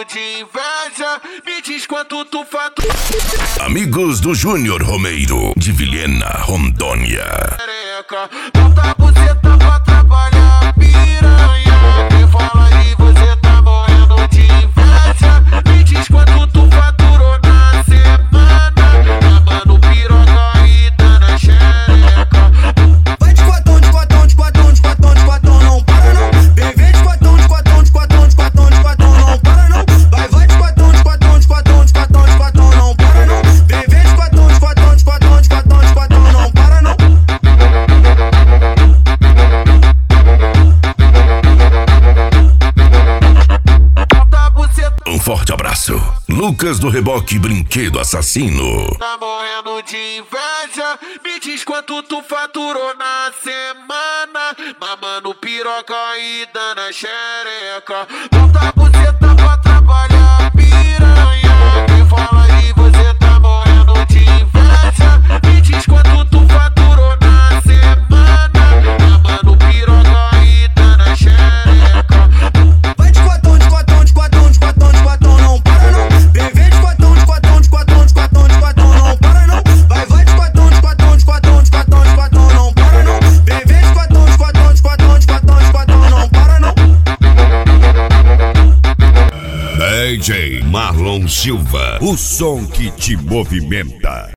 de inveja, me diz quanto tu fatura. Amigos do Júnior Romeiro, de Vilhena, Rondônia. Bota a buceta pra trabalhar, piranha. Quem fala aí, você tá morrendo de inveja. Me diz quanto tu faturou na semana. Mamando piroca e dando xereca. Vai de quatão, de quatão, de quatão, de quatão, de quatão, não para não. Bebê de quatão, de quatão, de quatão, de quatão, de quatão, não para não. Vai de quatão, de quatão, de quatão, de quatão, de quatão, não para não. Bebê de quatão, de quatão, de quatão, de quatão, de quatão, não para não. Um forte abraço. Lucas do Reboque Brinquedo Assassino. Tá morrendo de inveja, me diz quanto tu faturou na semana. Mamando piroca e dando xereca. Bota a buceta pra trabalhar, piranha. Quem fala aí, você tá morrendo de inveja. Me diz quanto tu faturou na semana. Mamando piroca e dando xereca. Vai de quatão, de quatão, de quatão, de quatão, de quatão, não para não. Bebê de quatão, de quatão, de quatão, de quatão, de quatão, não para não. Vai de quatão, de quatão, de quatão, de quatão, de quatão, não para não. Bebê de quatão, de quatão, de quatão, de quatão, de quatão, não para não. DJ Marlon Silva, o som que te movimenta.